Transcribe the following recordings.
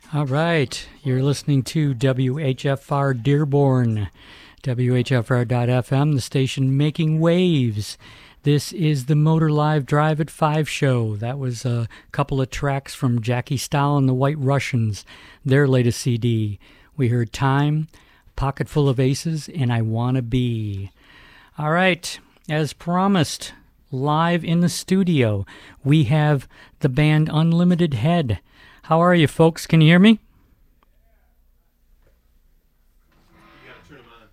All right, you're listening to WHFR Dearborn, WHFR.FM, the station making waves. This is the Motor Live Drive at 5 show. That was a couple of tracks from Jackie Stahl and the White Russians, their latest CD. We heard Time, Pocket Full of Aces, and I Wanna Be. All right, as promised, live in the studio, we have the band Unlimited Head. How are you, folks? Can you hear me? You gotta turn them on.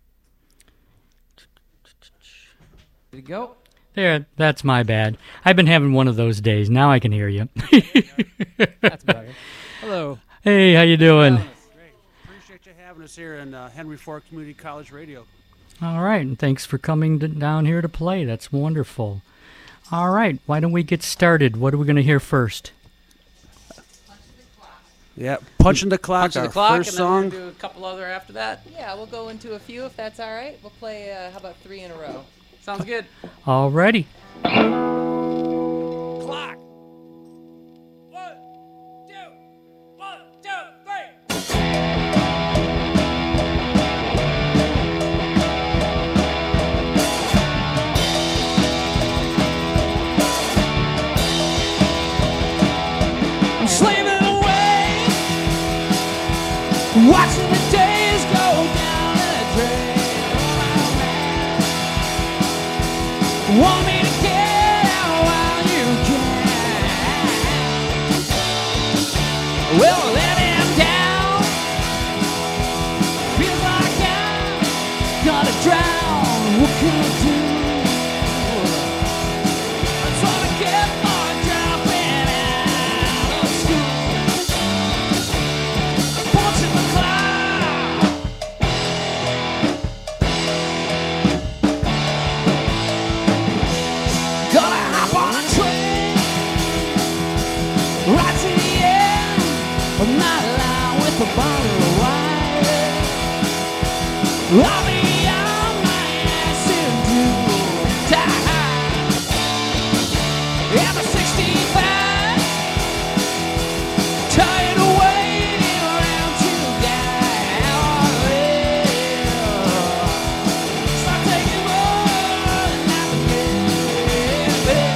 There you go. There, that's my bad. I've been having one of those days. Now I can hear you. That's better. Hello. Hey, how you doing? Great. Appreciate you having us here in Henry Ford Community College Radio. All right, and thanks for coming down here to play. That's wonderful. All right, why don't we get started? What are we going to hear first? Yeah, Punching the Clock, Punch the our clock, first and song. then we're going to do a couple other after that. Yeah, we'll go into a few if that's all right. We'll play, how about 3 in a row? Sounds good. All righty. Clock. 1, 2, 1, 2, 3. I'm slaving away, watching the days go down the drain. Want me to get out while you can. Well, let him down. Feels like I'm gonna drown. What can I do? That's what I get for dropping out of school. Punching the clock. Gonna hop on a train right to the end of my line with a bottle of wine. I'll be on my ass in due time. I'm a 65, tired of waiting around to die. Start taking more than I can bear.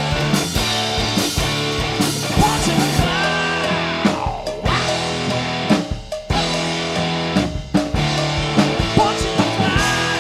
Punching the clock. Punching the clock.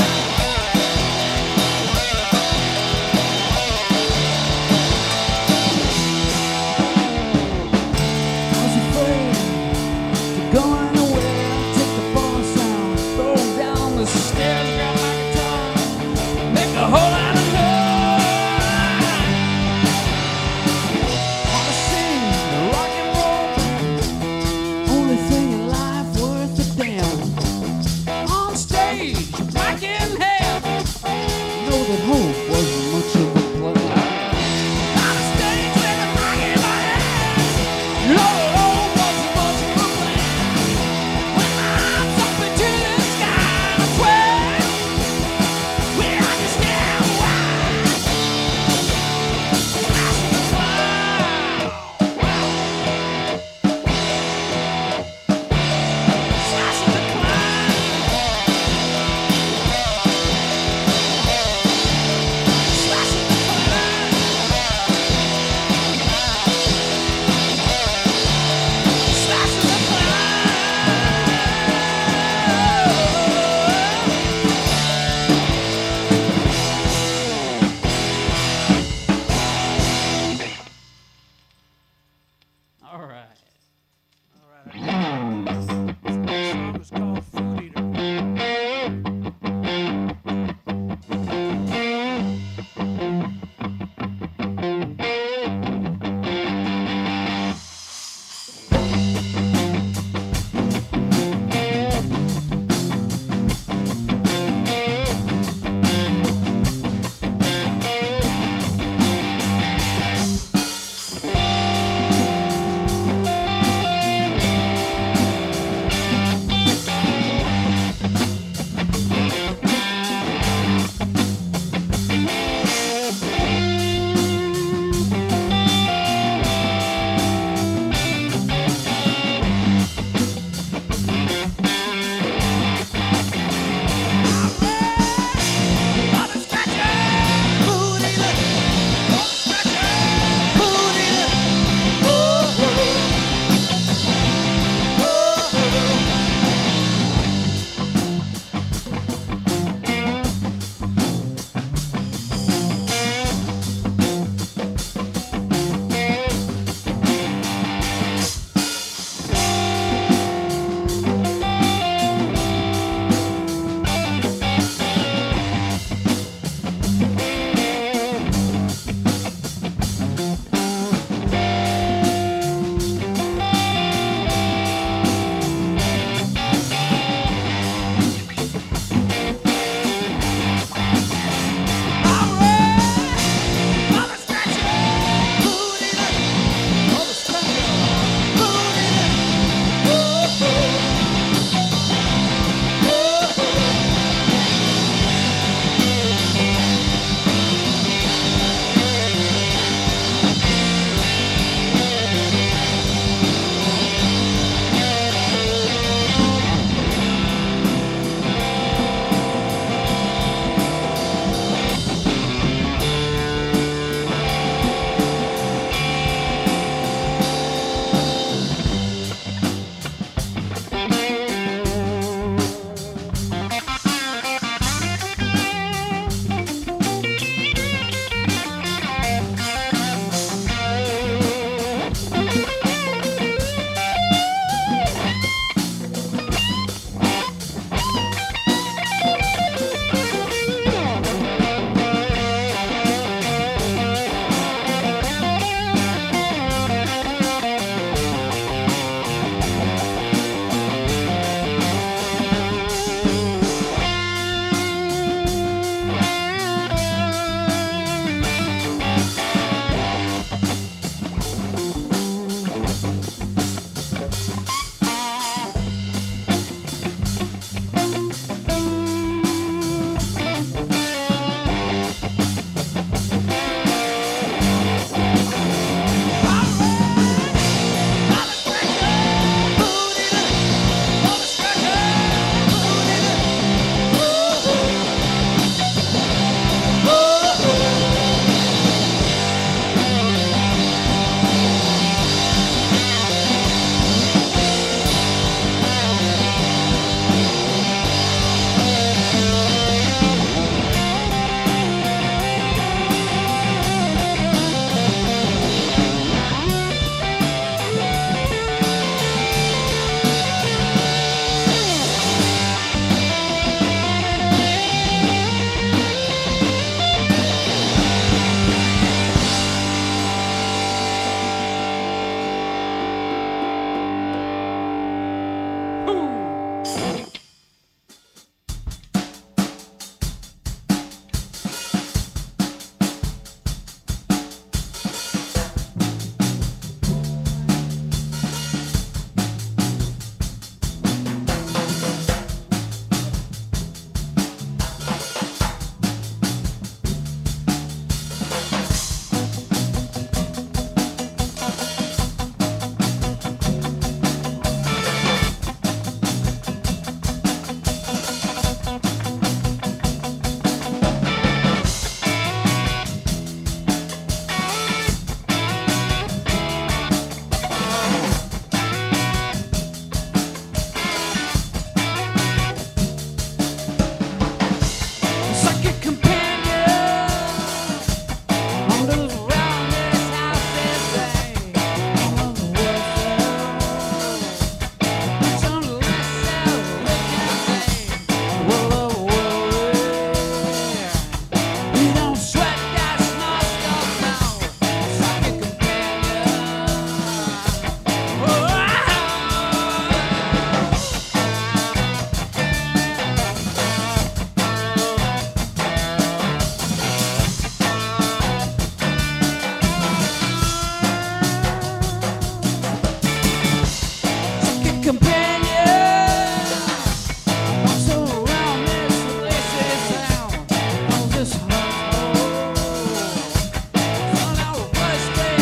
companion. I'm so around this lazy sound of this household. On our first day,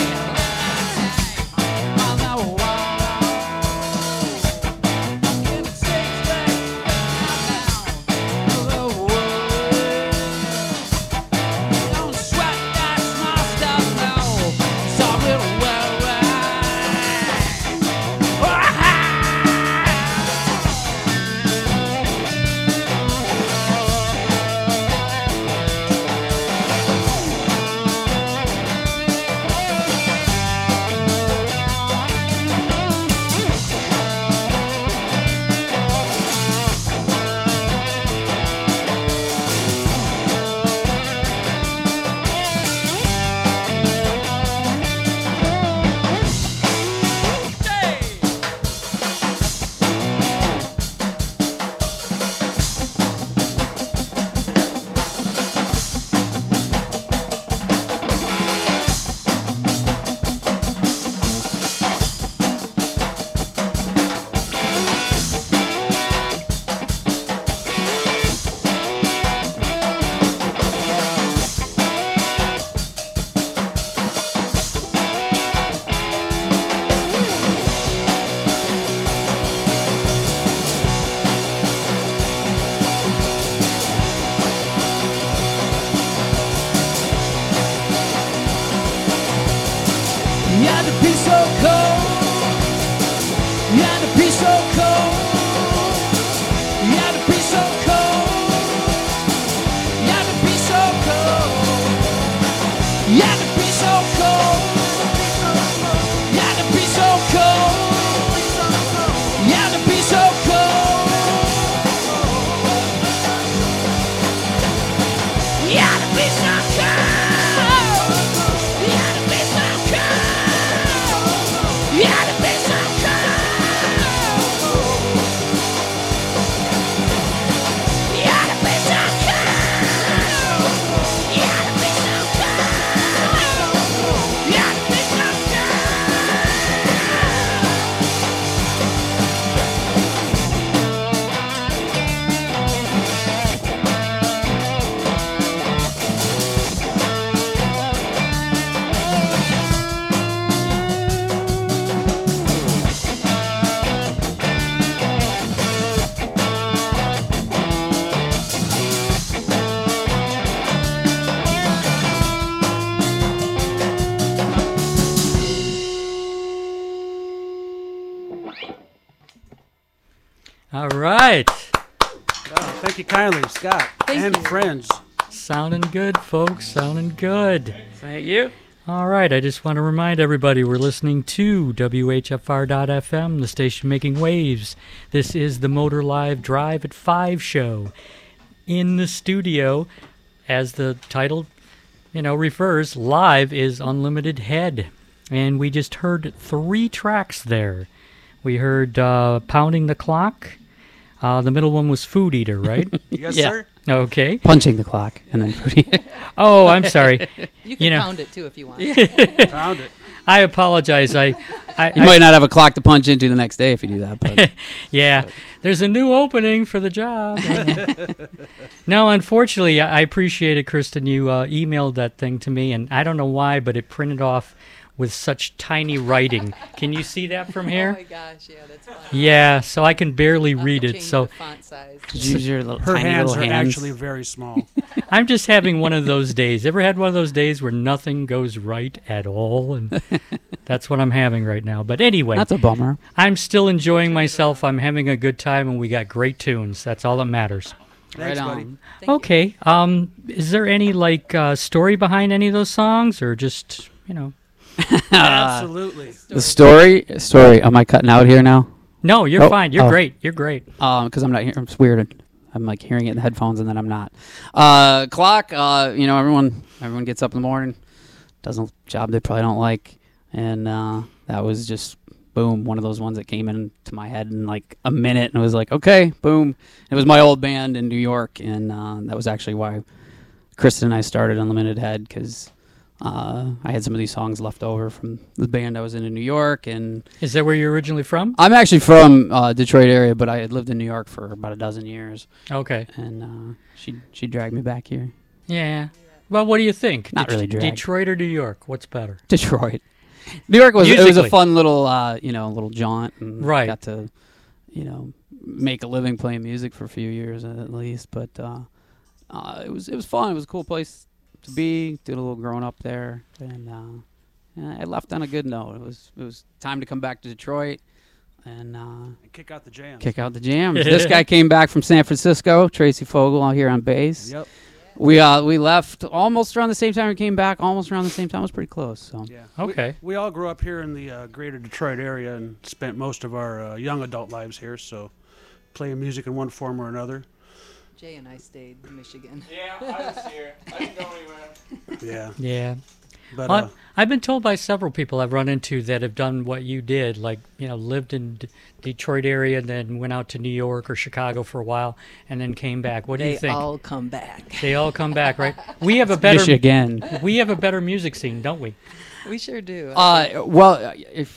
on our wild, in the stage down of the world. Don't sweat, that's my stuff now. Stop it well. You had to be so cold. You had to be so cold. You had to be so cold. You had to be so cold. You had to be so cold. You had to be so cold. You had to be so cold. You had to be so cold. You had to be so cold. You had to be so cold. You had to be so cold. You had to be so cold. You had to be so All right. Thank you kindly, Scott and friends. Sounding good, folks. Sounding good. Thank you. All right. I just want to remind everybody we're listening to WHFR.FM, the station making waves. This is the Motor Live Drive at 5 show. In the studio, as the title, refers, live is Unlimited Head. And we just heard 3 tracks there. We heard Pounding the Clock. The middle one was Food Eater, right? Yes, Yeah. sir. Okay. Punching the clock and then foodie. Oh, I'm sorry. You can You know- pound it too if you want. Found it. I apologize. You might not have a clock to punch into the next day if you do that. But Yeah, there's a new opening for the job. No, unfortunately, I appreciate it, Kristen. You emailed that thing to me, and I don't know why, but it printed off with such tiny writing. Can you see that from Oh here? my gosh, yeah, that's fine. Yeah, so I can barely I'll have read to it. change So the font size. use your little, Her tiny hands little are hands. actually very small. I'm just having one of those days. Ever had one of those days where nothing goes right at all? And that's what I'm having right now. But anyway, That's a bummer. I'm still enjoying myself. I'm having a good time, and we got great tunes. That's all that matters. Thanks, Right buddy. on. Thank you. Okay. Is there any story behind any of those songs, or just Absolutely. The story. Am I cutting out here now? No, you're Oh, fine. You're oh. great. You're great. Because I'm not hearing. It's weird. I'm like hearing it in the headphones and then I'm not. Clock. Everyone gets up in the morning, does a job they probably don't like, and that was just boom, one of those ones that came into my head in like a minute, and it was like, okay, boom. It was my old band in New York, and that was actually why Kristen and I started Unlimited Head, because I had some of these songs left over from the band I was in New York, and Is that where you're originally from? I'm actually from Detroit area, but I had lived in New York for about a dozen years, Okay. and she dragged me back here. Yeah. Well, what do you think? Not really drag. Detroit or New York? What's better? Detroit. New York was Musically. a fun little little jaunt, and Right. got to make a living playing music for a few years at least, but it was fun. It was a cool place to be. Did a little growing up there, and I left on a good note. It was time to come back to Detroit and And kick out the jams. kick out the jams. This guy came back from San Francisco, Tracy Fogel, out here on bass. Yep. We left almost around the same time we came back. Almost around the same time. It was pretty close. So Yeah. Okay. We all grew up here in the greater Detroit area and spent most of our young adult lives here. So, playing music in one form or another. Jay and I stayed in Michigan. Yeah, I was here. I didn't go anywhere. Yeah. Yeah. But Well, I've been told by several people I've run into that have done what you did, like, lived in Detroit area and then went out to New York or Chicago for a while and then came back. What do you They think? all come back. They all come back, right? We have a better Michigan. we have a better music scene, don't we? We sure do. Well,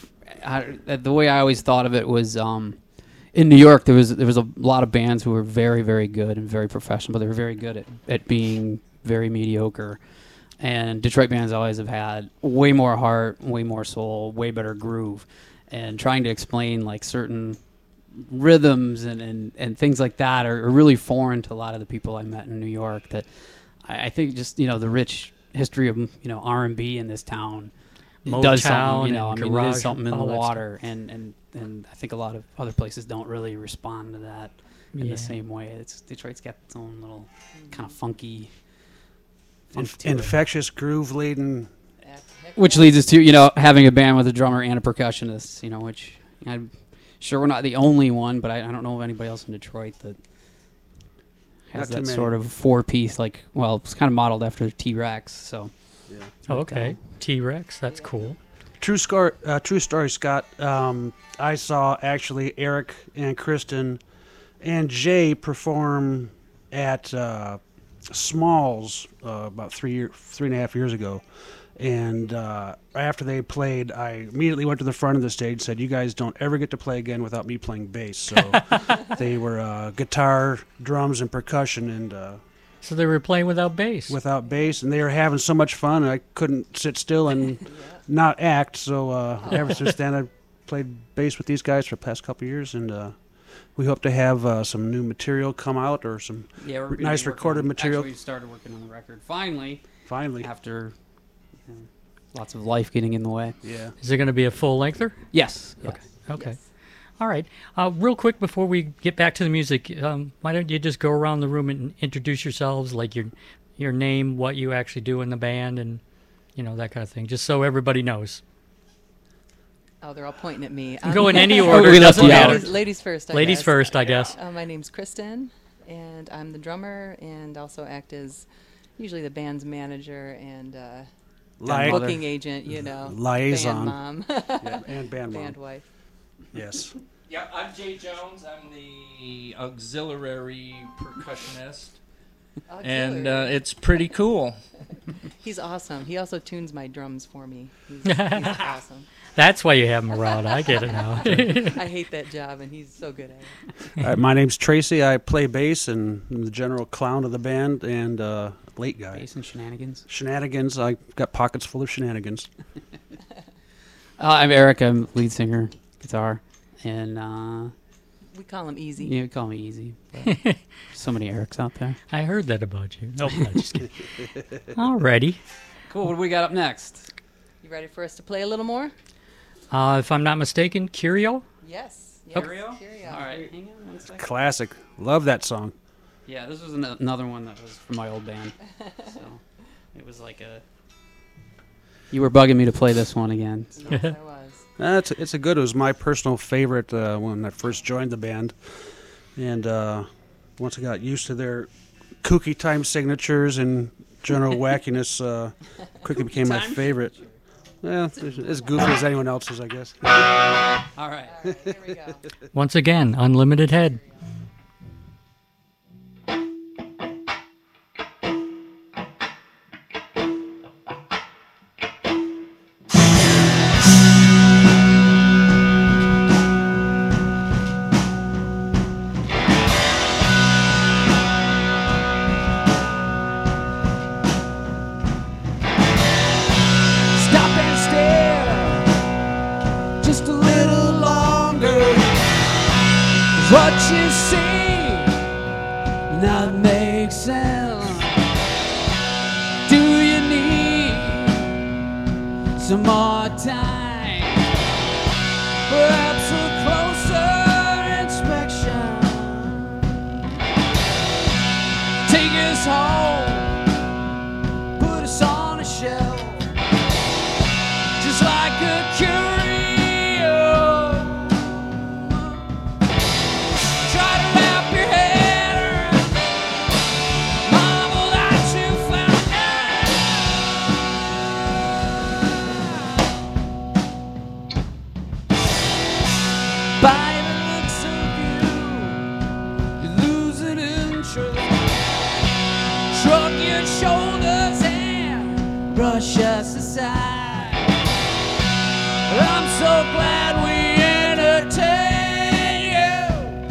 the way I always thought of it was in New York there was a lot of bands who were very, very good and very professional, but they were very good at being very mediocre. And Detroit bands always have had way more heart, way more soul, way better groove, and trying to explain like certain rhythms and things like that are really foreign to a lot of the people I met in New York. That I think just the rich history of R&B in this town does something. Motown and There's garage, something in the all that water, and I think a lot of other places don't really respond to that in Yeah. the same way. Detroit's got its own little kind of funky. funk to it. infectious, groove-laden. Which leads us to having a band with a drummer and a percussionist, which I'm sure we're not the only one, but I don't know of anybody else in Detroit that has Not too that many. sort of four-piece, it's kind of modeled after T-Rex. So Oh, okay. T-Rex, that's cool. True story, Scott. I saw actually Eric and Kristen and Jay perform at Smalls about 3.5 years ago. And after they played, I immediately went to the front of the stage and said, "You guys don't ever get to play again without me playing bass." So they were guitar, drums, and percussion, and So they were playing without bass. without bass, and they were having so much fun. I couldn't sit still and not act. So ever since then, I've played bass with these guys for the past couple of years, and we hope to have some new material come out or some yeah, we're nice recorded material. Actually, started working on the record finally finally. after lots of life getting in the way. Yeah. Is it going to be a full-lengther? Yes. Okay. All right. Real quick before we get back to the music, why don't you just go around the room and introduce yourselves, like your name, what you actually do in the band, and that kind of thing, just so everybody knows. Oh, they're all pointing at me. Go in any Oh, order. we left doesn't you out. matter. Ladies first. Ladies first, I guess. My name's Kristen, and I'm the drummer, and also act as usually the band's manager and Li- booking agent. Liaison. band mom, Yeah, and band band mom. wife. Yes. Yeah, I'm Jay Jones. I'm the auxiliary percussionist, and it's pretty cool. He's awesome. He also tunes my drums for me. He's awesome. That's why you have him around. I get it now. I hate that job, and he's so good at it. All right, my name's Tracy. I play bass and I'm the general clown of the band and late guy. Bass and shenanigans. Shenanigans. I got pockets full of shenanigans. I'm Eric. I'm lead singer, guitar, and We call him Easy. you call me Easy. but so many Erics out there. I heard that about you. Nope, I'm just kidding. Alrighty. Cool. What do we got up next? You ready for us to play a little more? If I'm not mistaken, Curio? Yes. Okay. Curio? All right. Hang on one second. Classic. Love that song. Yeah, this was another one that was from my old band. So it was like a. You were bugging me to play this one again. Yes, I was. It's a good. It was my personal favorite when I first joined the band, and once I got used to their kooky time signatures and general wackiness, quickly became my favorite. Well, it's as goofy as anyone else's, I guess. All right. All right, here we go. Once again, Unlimited Head. what you see not make sense. Do you need some more time? Perhaps a closer inspection. Take us home, put us on a shelf, just like a curio. Try to wrap your head around marvel that you found out. By the looks of you, you're losing interest. Shrug your shoulders and brush us aside. I'm so glad we entertain you.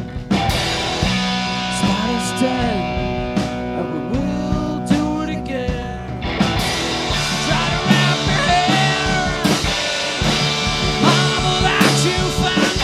Spiders turn, and we will do it again. Try to wrap your head around marvel that you found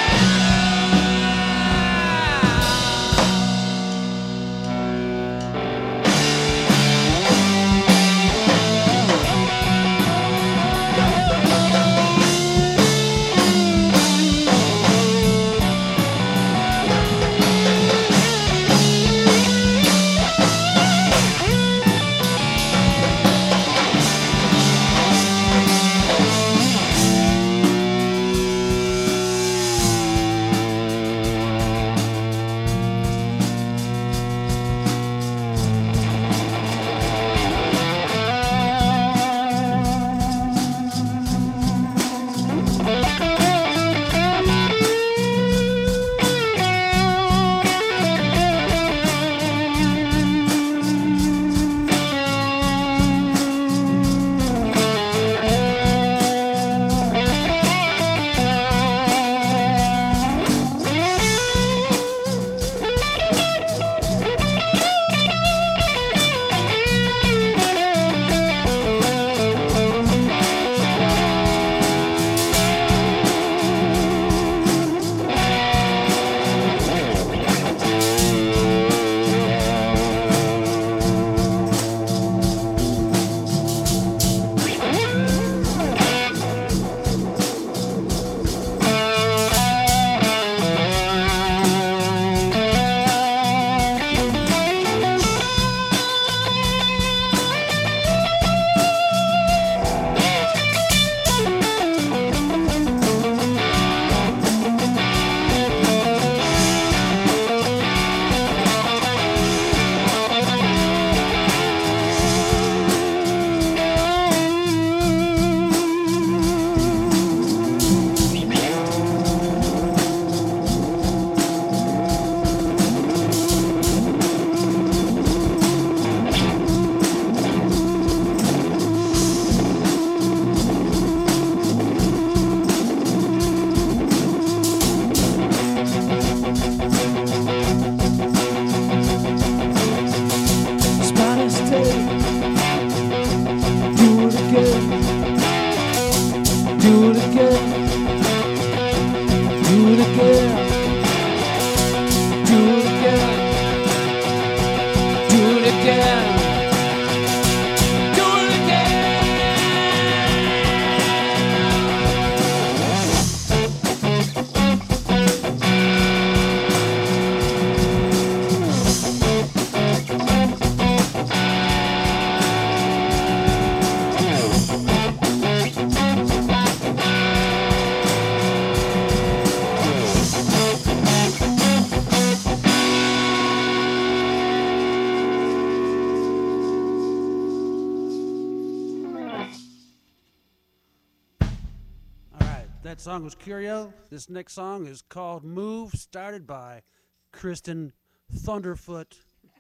That song was Curio. This next song is called Move, started by Kristen Thunderfoot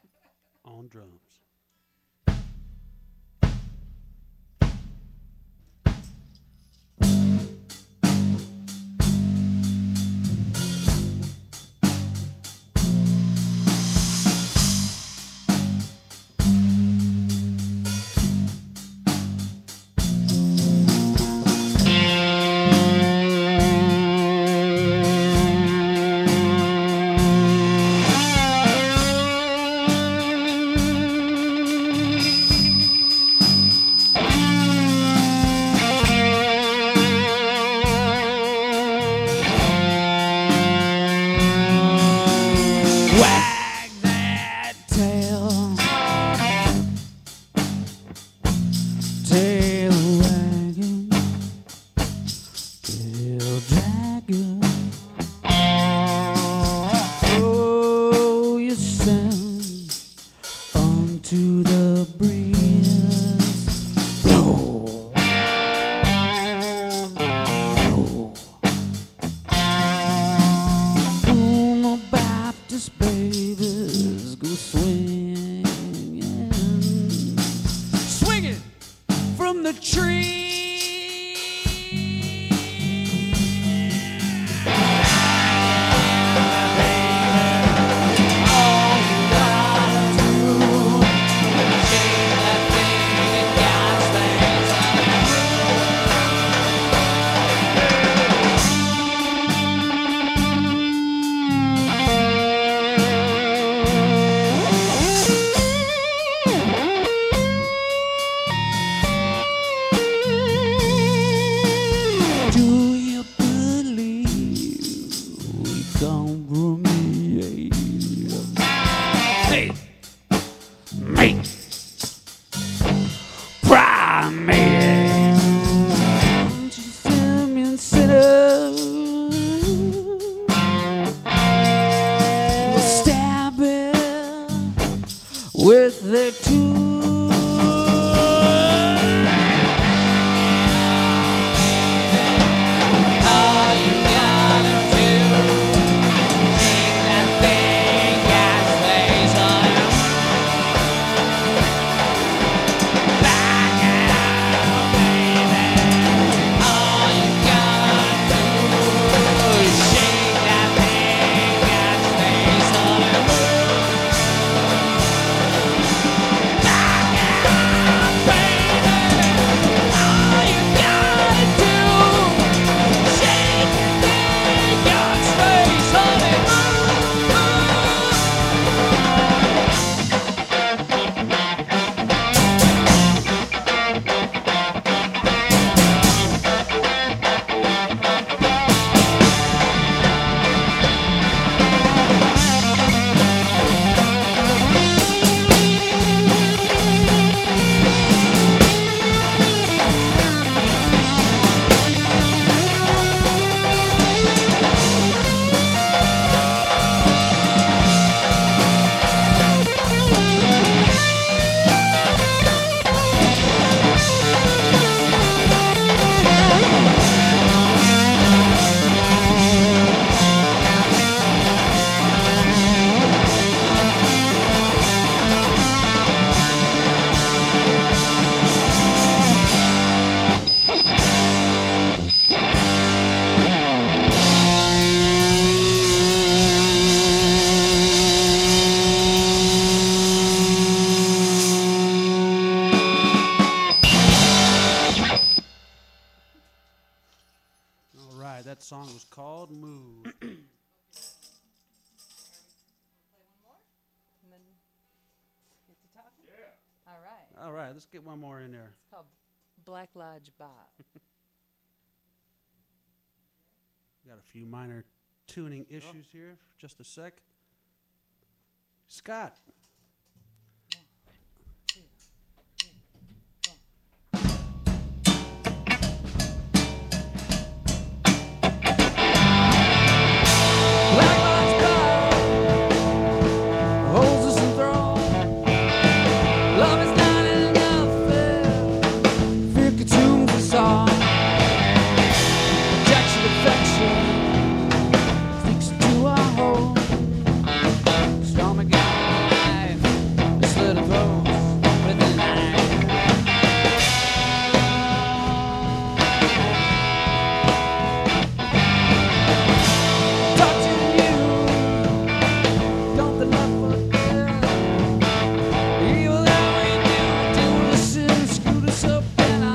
on drums. Just babies go swinging, swinging from the tree. All you gotta do is shake that thing and God's things Do you believe we come from me? Hey, me, primate. Just and sinners will stab it with their tools. All you gotta do is shake that thing, God's face on you. Back it up, baby. All you gotta do is shake that thing, God's face on you. Back it up, baby. All you gotta do is shake that thing, God's face on you. All right, that song was called Move. And then get to talking? Yeah. All right. All right, let's get one more in there. It's called Black Lodge Bob. Got a few minor tuning issues here. Just a sec. Scott. Black Lodge Bob holds us enthralled. Love is not enough. Fear consumes us all. Rejection, affection sticks to our home. Storm again life, the slit of throats with the knife. Touching you, don't the love forget. Evil that we do listen, screwed us up and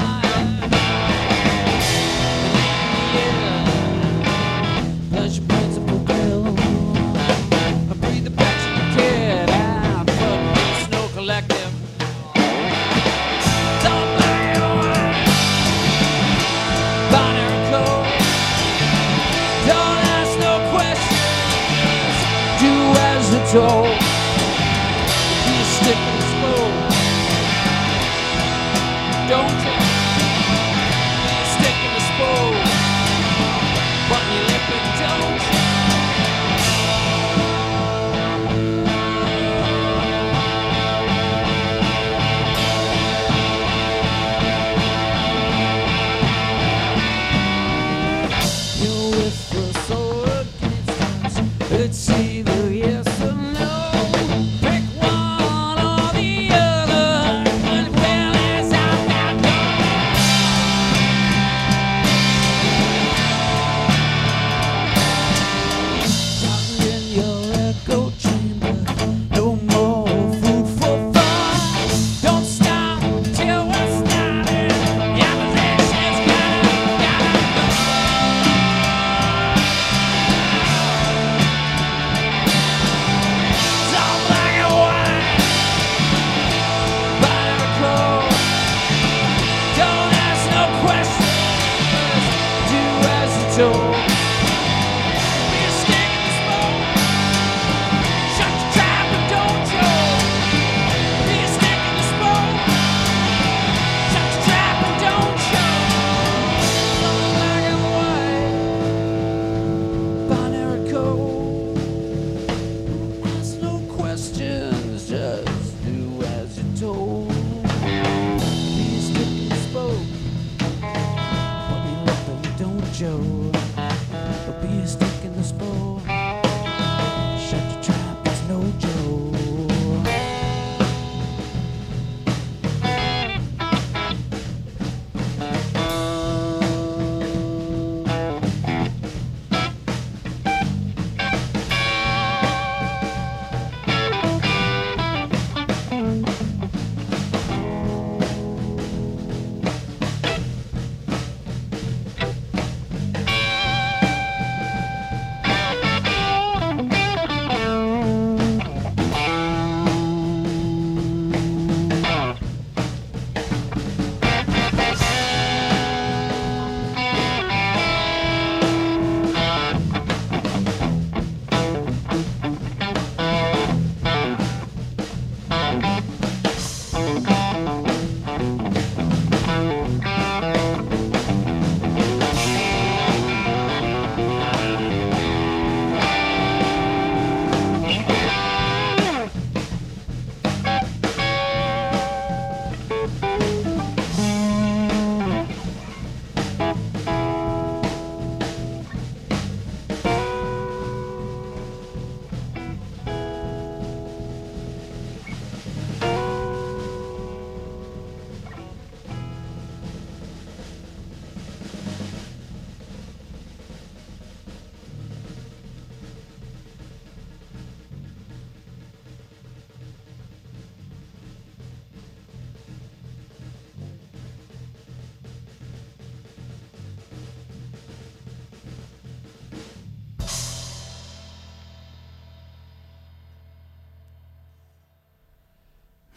pleasure principle bill. I breathe the passion kid out, fuck the snow collective. Don't buy your binary code. Don't ask no questions. Do as you're told. You stick in the smoke. Don't you? You stick in the smoke. Button your lip and don't you? You're with us or against us. It's either yes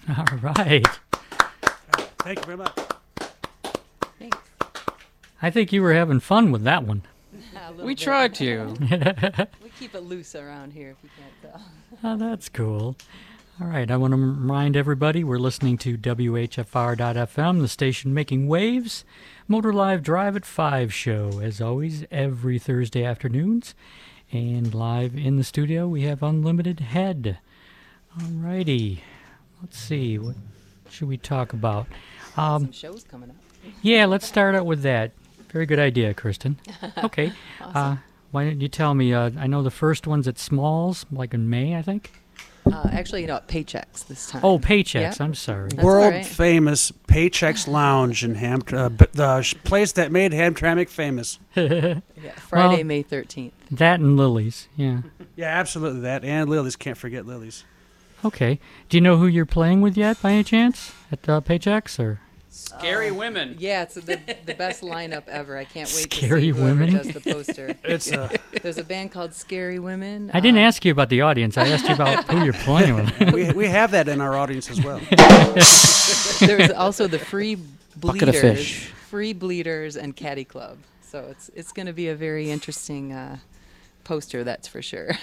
All right. Thank you very much. Thanks. I think you were having fun with that one. A little We bit. tried to. We keep it loose around here, if you can't tell. Oh, that's cool. All right, I want to remind everybody we're listening to WHFR.FM, the station making waves, Motor Live Drive at 5 show, as always, every Thursday afternoons. And live in the studio, we have Unlimited Head. All righty. Let's see, what should we talk about? Some shows coming up. Yeah, let's start out with that. Very good idea, Kristen. Okay. Why don't you tell me? I know the first one's at Smalls, like in May, I think. Actually, Paychecks this time. Oh, Paychecks. Yep. I'm sorry. That's World all right. famous Paychecks Lounge in the place that made Hamtramck famous. Yeah, Friday, Well- May 13th. That and Lily's. Yeah. Yeah, absolutely that. And Lily's, can't forget Lily's. Okay. Do you know who you're playing with yet, by any chance, at Paychecks? Or Scary women. Yeah, it's the best lineup ever. I can't wait Scary to see whoever Women? does the poster. It's There's a band called Scary Women. I didn't ask you about the audience. I asked you about who you're playing with. we have that in our audience as well. There's also the Free Bucket of Bleeders, fish. Free Bleeders, and Caddy Club. So it's going to be a very interesting poster, that's for sure.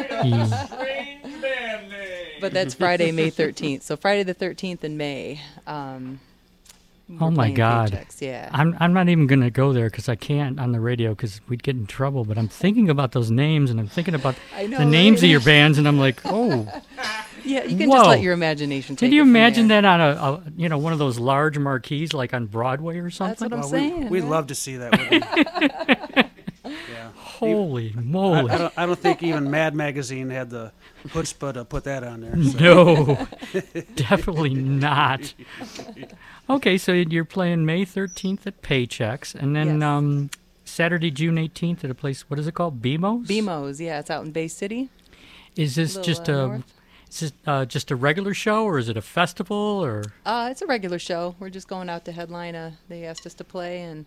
Strange band name. But that's Friday, May 13th. So Friday the 13th in May. Oh my God. Paychecks, yeah. I'm not even going to go there because I can't on the radio because we'd get in trouble. But I'm thinking about those names and I'm thinking about I know, the names of right? your bands and I'm like, oh. Yeah, you can Whoa. just let your imagination take Can you it from imagine there. that on one of those large marquees like on Broadway or something? That's what I'm Well, saying. we'd right? love to see that. Wouldn't we? Yeah. Holy moly. I don't think even Mad Magazine had the chutzpah to put that on there. So. No, definitely not. Okay, so you're playing May 13th at Paychecks, and then Yes. Saturday, June 18th at a place, what is it called? BMO's? BMO's, yeah, it's out in Bay City. Is this little, just north. just a regular show, or is it a festival, or? It's a regular show. We're just going out to headline. They asked us to play, and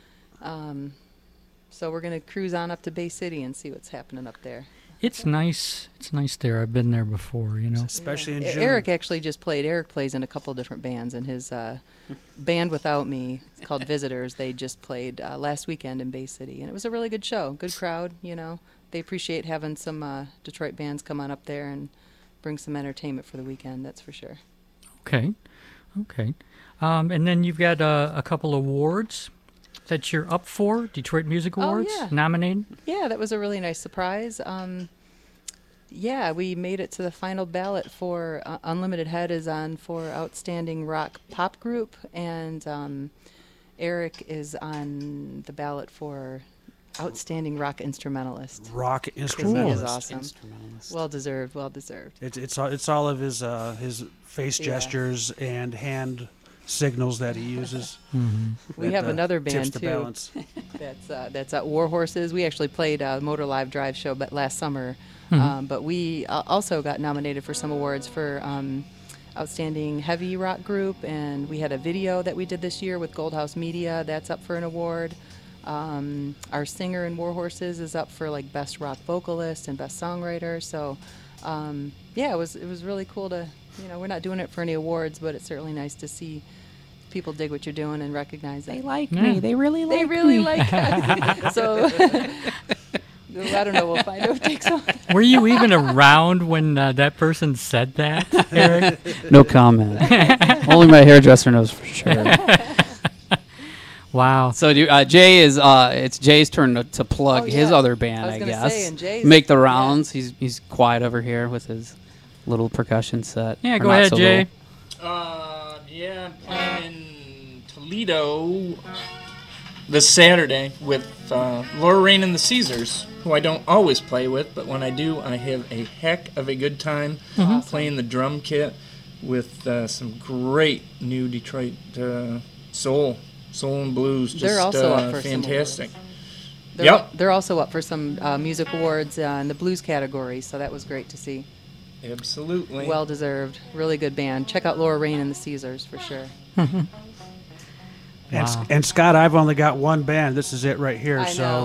so we're going to cruise on up to Bay City and see what's happening up there. It's nice. It's nice there. I've been there before, Especially in Yeah. June. Eric actually just played. Eric plays in a couple different bands, and his band without me, it's called Visitors. They just played last weekend in Bay City, and it was a really good show. Good crowd, They appreciate having some Detroit bands come on up there and bring some entertainment for the weekend. That's for sure. Okay. And then you've got a couple awards that you're up for, Detroit Music Awards, yeah. nominated. Yeah, that was a really nice surprise. Yeah, we made it to the final ballot for Unlimited Head is on for Outstanding Rock Pop Group, and Eric is on the ballot for Outstanding Rock Instrumentalist. Rock He instrumentalist. is awesome. Instrumentalist. Well deserved, well deserved. It's all of his face Yeah. gestures and hand signals that he uses. We that, have another tips band the too. balance. That's at War Horses. We actually played a Motor Live Drive show last summer, but we also got nominated for some awards for Outstanding Heavy Rock Group, and we had a video that we did this year with Goldhouse Media. That's up for an award. Our singer in War Horses is up for like Best Rock Vocalist and Best Songwriter. So, yeah, it was really cool to, we're not doing it for any awards, but it's certainly nice to see people dig what you're doing and recognize it. like Yeah. me. They really like They really me. like it. So, I don't know. We'll find out. Takes on. Were you even around when that person said that, Eric? No comment. Only my hairdresser knows for sure. Wow. So Jay is it's Jay's turn to plug Oh, his yeah. other band, I was I gonna guess. say, and Jay's- Make the yeah. rounds. He's quiet over here with his little percussion set. Yeah, Or go not ahead, so Jay. little. Yeah, I'm playing in Toledo this Saturday with Laura Rain and the Caesars, who I don't always play with, but when I do, I have a heck of a good time playing the drum kit with some great new Detroit soul and blues. Just They're also up for some fantastic. They're also up for some music awards in the blues category, so that was great to see. Absolutely. Well deserved. Really good band. Check out Laura Rain and the Caesars for sure. And Scott, I've only got one band. This is it right here. I so know.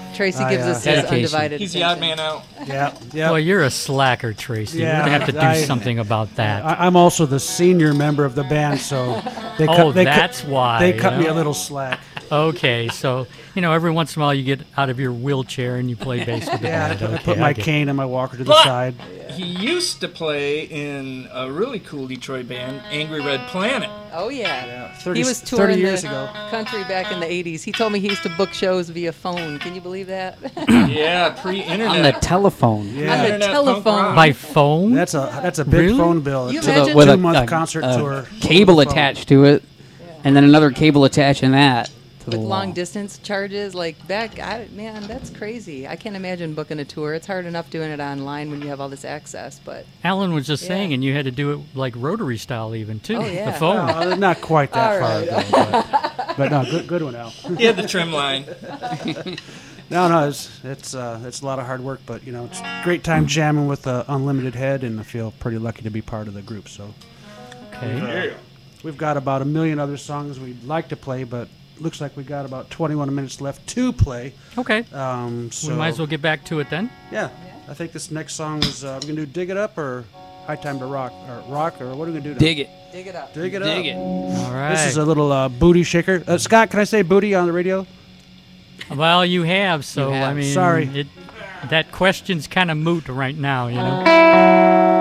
Tracy I, gives us his dedication. undivided He's the odd attention. man out. Yeah. Well, you're a slacker, Tracy. Yeah, You're gonna have to do I- something about that. I'm also the senior member of the band, so they That's why. they cut me yeah. a little slack. Okay, so every once in a while you get out of your wheelchair and you play bass with the Yeah, band. I Okay, put my get it. cane and my walker to the But- side. He used to play in a really cool Detroit band, Angry Red Planet. Oh yeah. Yeah, 30, He was 30 touring years the ago. country back in the 80s. He told me he used to book shows via phone. Can you believe that? Yeah, On the pre-internet. telephone. Yeah. On the Internet telephone. punk rock. By phone? That's a big Really? phone bill. You It's imagine- a With a 2-month concert tour. Cable on the phone. attached to it, and then another cable attaching that to the With wall. long distance charges, like man, that's crazy. I can't imagine booking a tour. It's hard enough doing it online when you have all this access, but Alan was just Yeah. saying, and you had to do it like rotary style even too. Oh, yeah. The phone. Not quite that All far, right. though, but no, good one, Al. He had the trim line. No, it's a lot of hard work, but it's a great time jamming with Unlimited Head, and I feel pretty lucky to be part of the group. So Okay. we've got about 1 million other songs we'd like to play, but looks like we got about 21 minutes left to play. Okay. So We might as well get back to it then. Yeah, I think this next song is we're gonna do "Dig It Up" or "High Time to Rock" or what are we gonna do? Now? Dig it. dig it up. Dig it Dig up. it. All right. This is a little booty shaker. Scott, can I say booty on the radio? Well, you have, so You have. I mean, Sorry. that question's kind of moot right now, you know.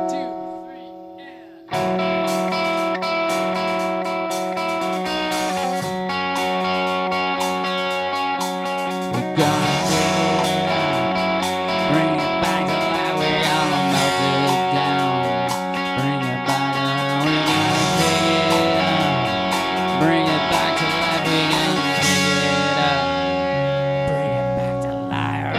We're gonna bring it back to life. We're gonna melt it down. Bring it back around. We're gonna dig it up. Bring it back to life. We're gonna dig it up. Bring it back to life.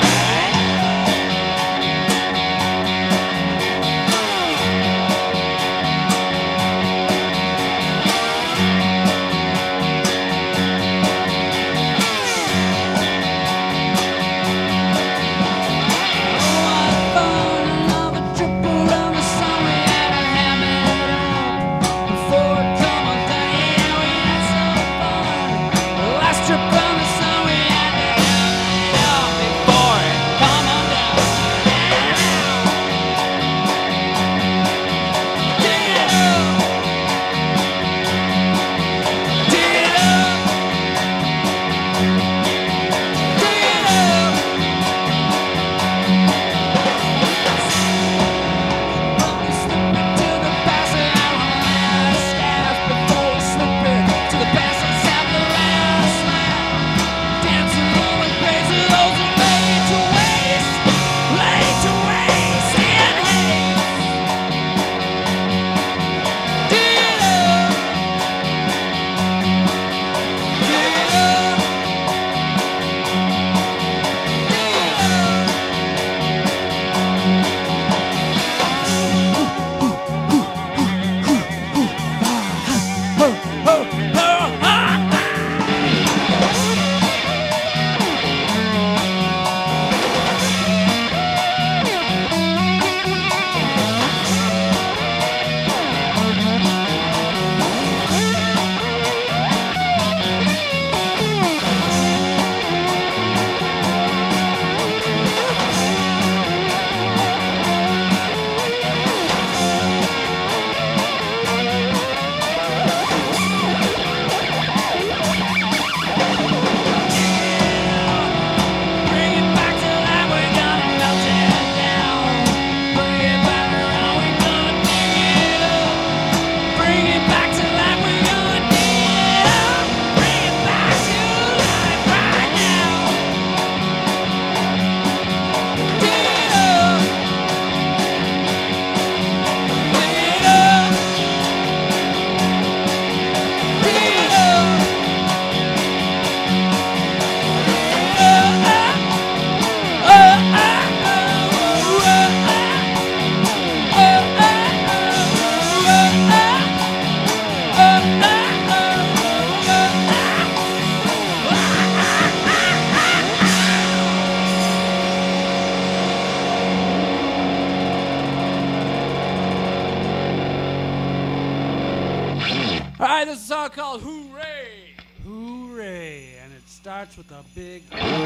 All right, this is a song called Hooray! Hooray! And it's starts with a big.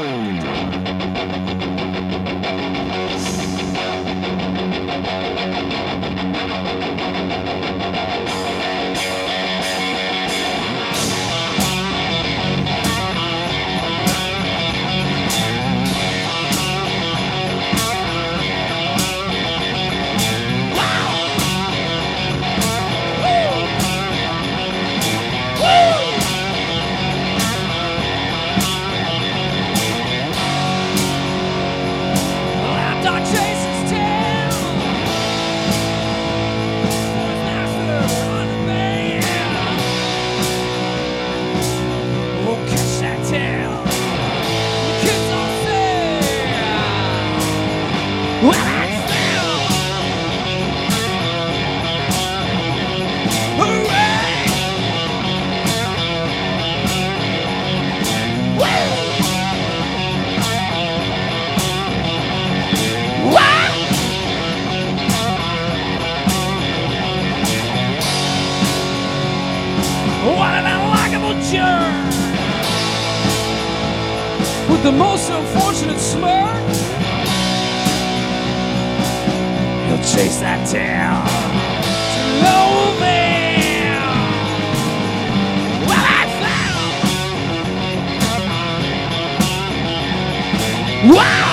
With the most unfortunate smirk, he'll chase that tail to Lowville. Well, I found. Wow!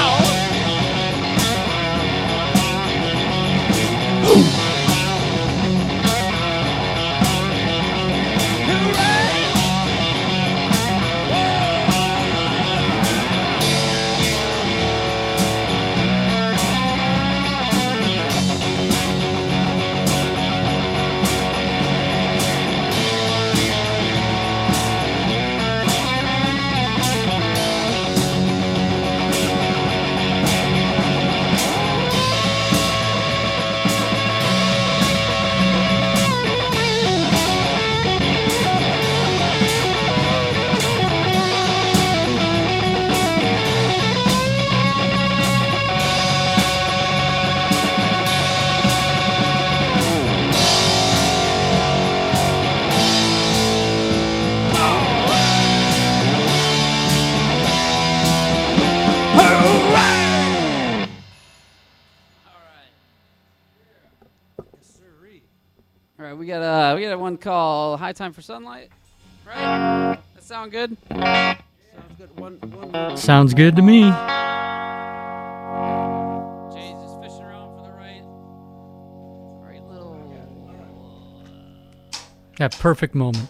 All right, we got one call. High Time for Sunlight. Right? That sound good? Sounds good. One. Sounds good to me. Jay's just fishing around for the right little. That perfect moment.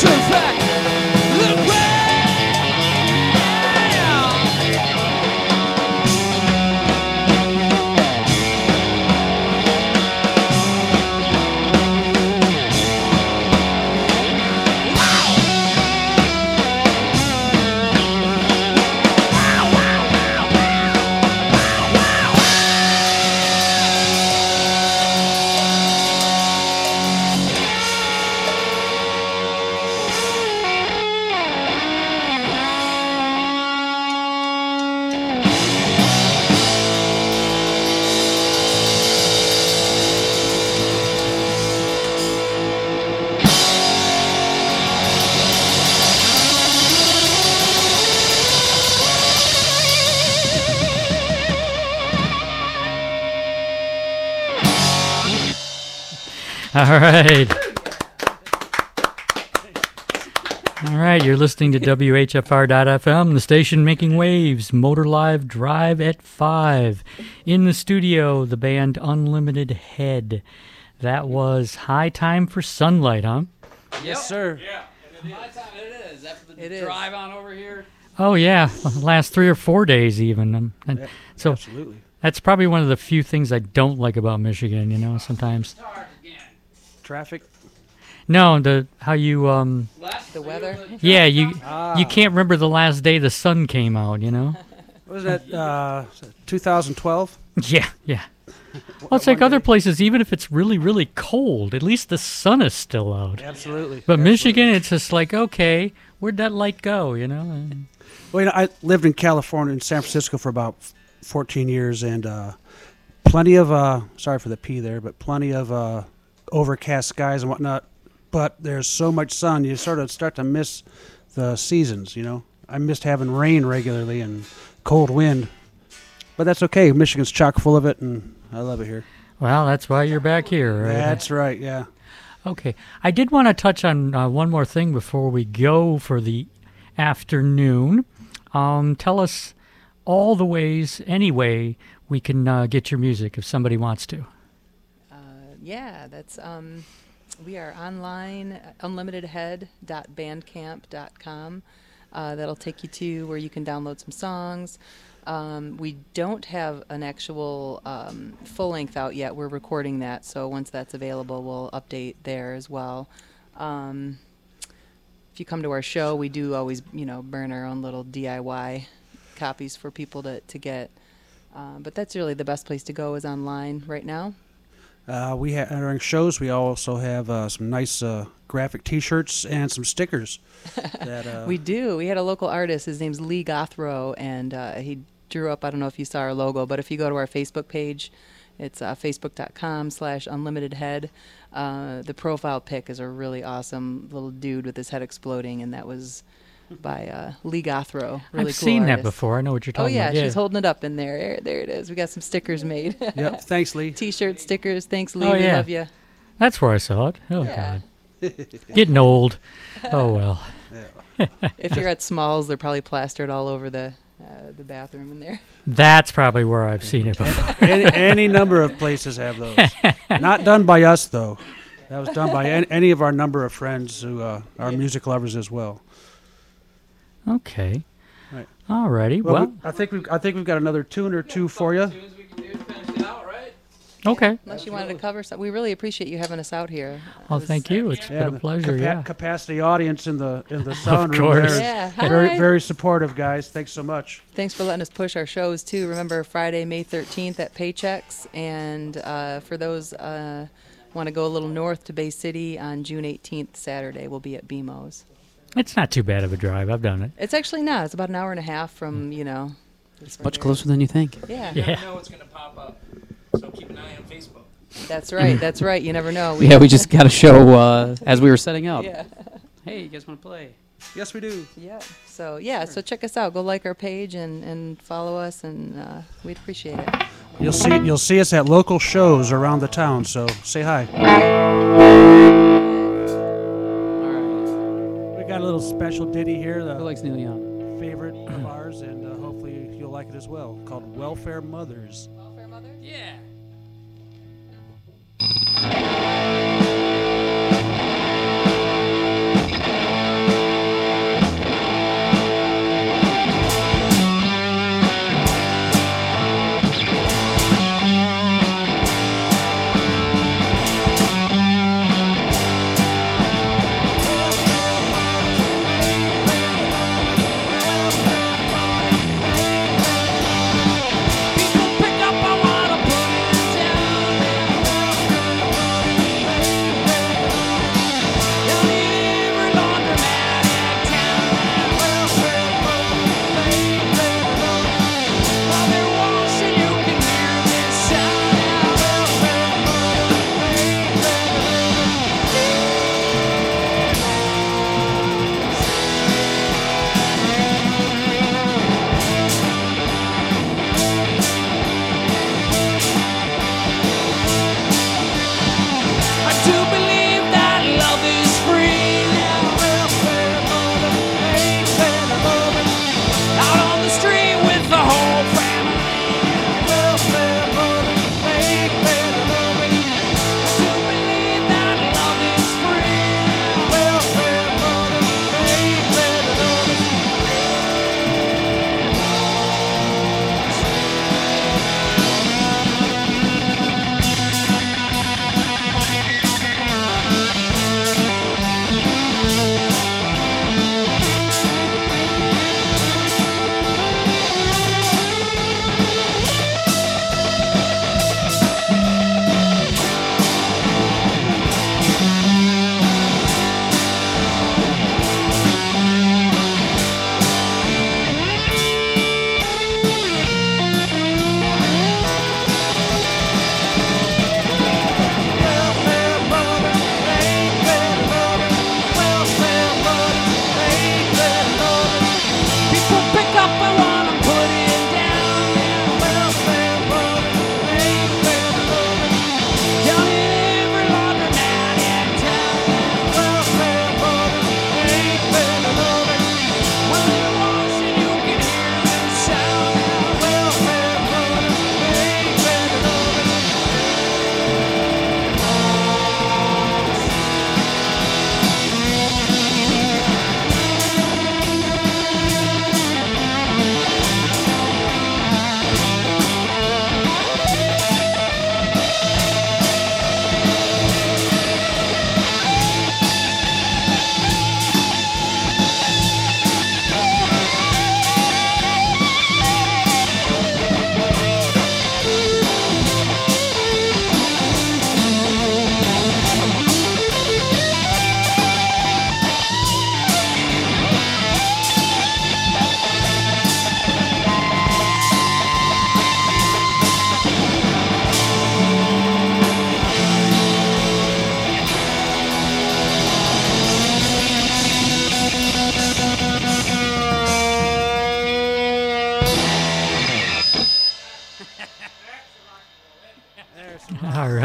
Matter of fact, look where. All right. All right, you're listening to WHFR.FM, the station making waves, Motor Live Drive at 5. In the studio, the band Unlimited Head. That was High Time for Sunlight, huh? Yes, sir. High time it is. After the It is. drive on over here. Oh, yeah, last 3 or 4 days even. And so Absolutely. that's probably one of the few things I don't like about Michigan, you know, sometimes. Traffic. No, how you, The weather. yeah, you can't remember the last day the sun came out, you know? What was that? 2012. Yeah. Well, it's like other places, even if it's really, really cold, at least the sun is still out. Absolutely. But Michigan, it's just like, okay, where'd that light go, you know? Well, you know, I lived in California, in San Francisco, for about 14 years, and plenty of sorry for the P there, but plenty of overcast skies and whatnot. But there's so much sun, you sort of start to miss the seasons. You know, I missed having rain regularly and cold wind, but that's okay. Michigan's chock full of it, and I love it here. Well, that's why you're back here, right? That's right. Yeah. Okay. I did want to touch on one more thing before we go for the afternoon. Tell us all the ways, any way, we can get your music if somebody wants to. Yeah, that's we are online, unlimitedhead.bandcamp.com. That'll take you to where you can download some songs. We don't have an actual full length out yet. We're recording that, so once that's available, we'll update there as well. If you come to our show, we do always, burn our own little DIY copies for people to get. But that's really the best place to go is online right now. We have during shows. We also have some nice graphic T-shirts and some stickers. That We do. We had a local artist. His name's Lee Gothrow, and he drew up, I don't know if you saw our logo, but if you go to our Facebook page, it's facebook.com/unlimitedhead. The profile pic is a really awesome little dude with his head exploding, and that was by Lee Gothrow. Really I've cool seen that artist. before. I know what you're Oh talking yeah, about. she's holding it up in there. There it is. We got some stickers made. Yep. Thanks, Lee. T-shirt stickers. Thanks, Lee. Oh, We yeah. love you. That's where I saw it. Oh, Yeah. God. Getting old. Oh, well. If you're at Smalls, they're probably plastered all over the bathroom in there. That's probably where I've seen it before. any number of places have those. Not done by us, though. That was done by any of our number of friends who are music lovers as well. Okay. Right. All righty. Well, I think we've got another tune or two for you. okay. Unless you wanted to cover something. We really appreciate you having us out here. Well, thank you. It's been a the pleasure. Yeah. capacity audience in the sound room course. there is Yeah. very Hi. very supportive, guys. Thanks so much. Thanks for letting us push our shows, too. Remember, Friday, May 13th at Paychecks. And for those want to go a little north to Bay City on June 18th, Saturday, we'll be at BMO's. It's not too bad of a drive. I've done it. It's actually not. It's about an hour and a half from, It's much closer than you think. Yeah. Yeah. You never know what's going to pop up, so keep an eye on Facebook. That's right. That's right. You never know. Yeah, we just got a show as we were setting up. Yeah. Hey, you guys want to play? Yes, we do. Yeah. So check us out. Go like our page and follow us, and we'd appreciate it. You'll see us at local shows around the town. So say hi. All right. We got a little special ditty here, Who the likes Neil Young? favorite of ours, and hopefully you'll like it as well. Called "Welfare Mothers." Yeah.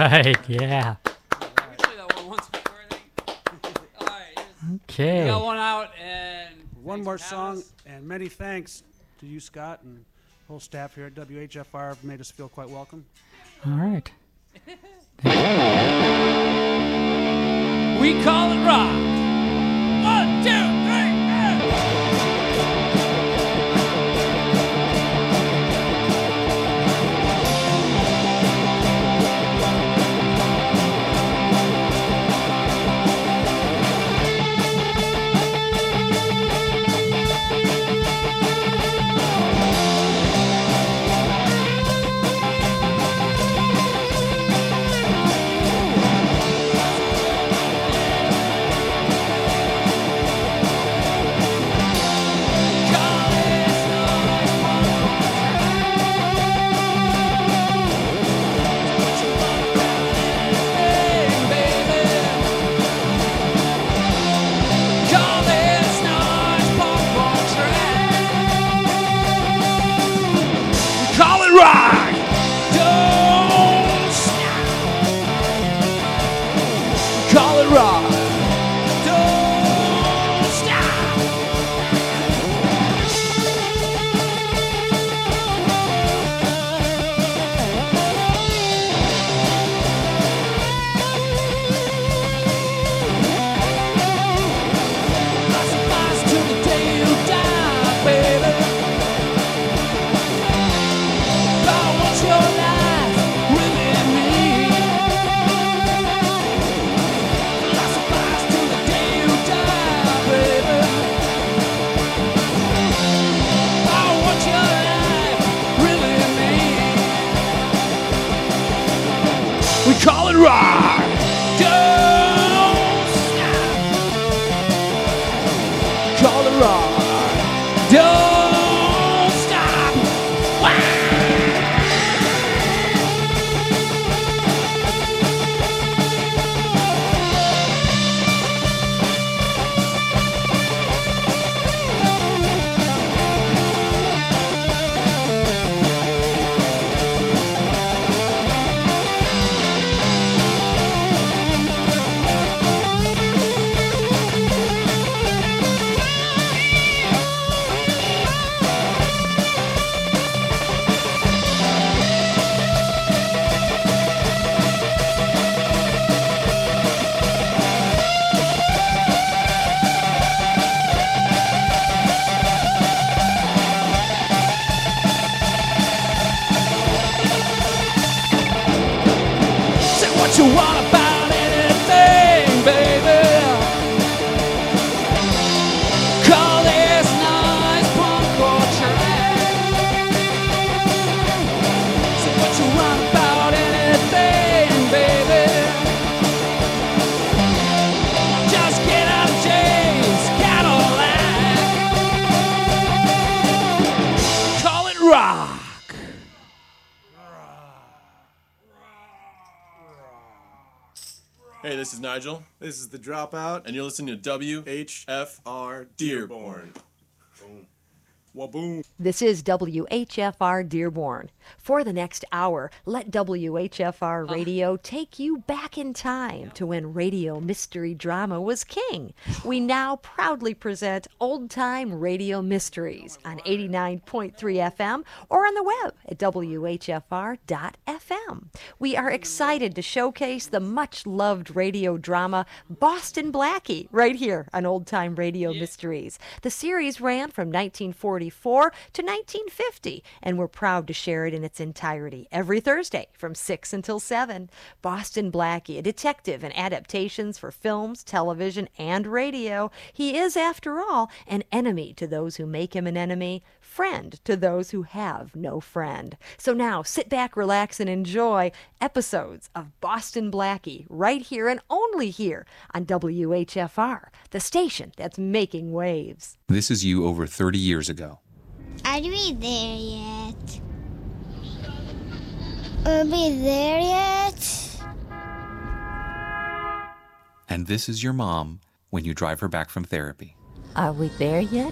right. Yeah. Usually that one once before, I think. All right. We Okay. got one out, and One thanks more for having song, us. and many thanks to you, Scott, and whole staff here at WHFR have made us feel quite welcome. All right. We call it rock. 1, 2, 3, rock. Don't stop. Call it rock. Don't stop. Sacrifice to the day you die, baby. What's your life really mean? Philosophize to the day you die, baby. Oh, what's your life really mean? We call it rock. Don't stop. Call it rock. Don't stop. Wow. Say what you want about anything, baby. Call this noise punk or trash. Say what you want about anything, baby. Just get out of James Cadillac. Call it rock. Hey, this is Nigel, This is The Dropout. and you're listening to WHFR Dearborn. Waboom. This is WHFR Dearborn. For the next hour, let WHFR Radio take you back in time to when radio mystery drama was king. We now proudly present Old Time Radio Mysteries on 89.3 FM or on the web at WHFR.FM. We are excited to showcase the much-loved radio drama Boston Blackie right here on Old Time Radio Mysteries. The series ran from 1944 to 1950, and we're proud to share it in its entirety every Thursday from 6 until 7. Boston Blackie, a detective in adaptations for films, television, and radio. He is, after all, an enemy to those who make him an enemy, friend to those who have no friend. So now, sit back, relax, and enjoy episodes of Boston Blackie right here and only here on WHFR, the station that's making waves. This is you over 30 years ago. Are we there yet? Are we there yet? And this is your mom when you drive her back from therapy. Are we there yet?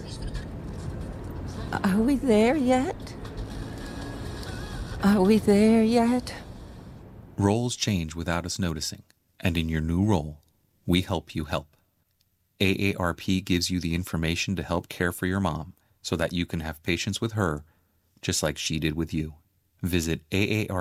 Are we there yet? Are we there yet? Roles change without us noticing, and in your new role, we help you help. AARP gives you the information to help care for your mom so that you can have patience with her just like she did with you. Visit AARP